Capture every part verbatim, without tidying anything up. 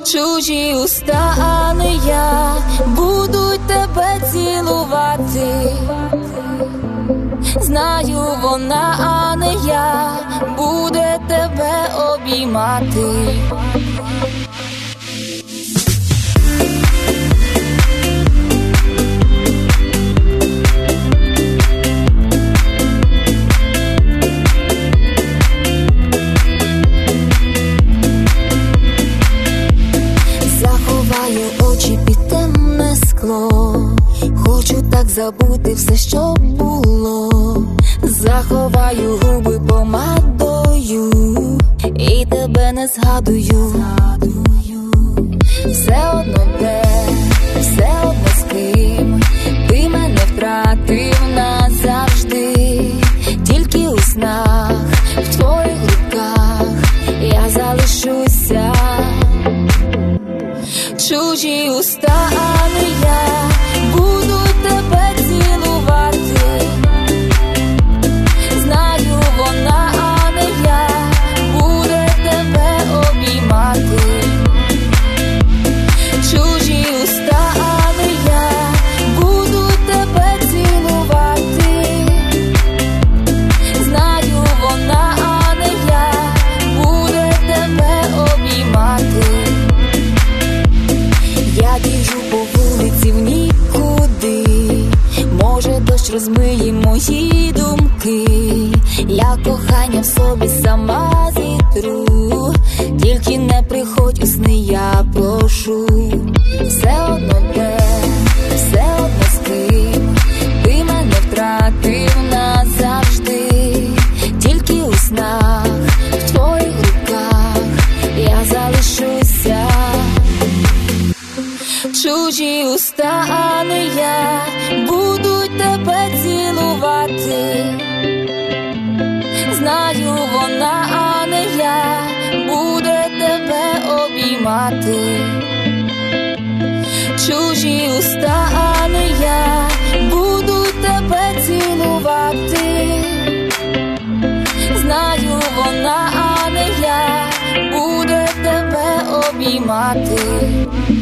Чужі уста, а не я, будуть тебе цілувати. Знаю, вона, а не я, буде тебе обіймати. Заховаю очі під темне скло, хочу так забути все, що було. Заховаю губи помадою і тебе не згадую. Все одно де, все одно з ким, ти мене втратив назавжди. Тільки у снах, в твоїх руках я залишуся. Чужі уста, а не я, будуть тебе цілувати. Знаю, вона, а не я, буде тебе обіймати. Чужі уста, а не я, будуть тебе цілувати. Знаю, вона, а не я, буде тебе обіймати. Я біжу по вулиці в нікуди, може дощ розмиє мої думки. Я кохання в собі сама зітру, тільки не приходь у сни, я прошу. Все одно де, все одно з ким, ти мене втратив назавжди. Тільки у снах, в твоїх руках я залишуся. Чужі уста, а не я, будуть тебе цілувати. Знаю, вона, а не я, буде тебе обіймати. Чужі уста, а не я, будуть тебе цілувати. Знаю, вона, а не я, буде тебе обіймати.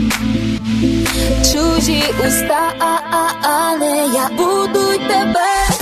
Чужі уста, а, а, а не я, будуть тебе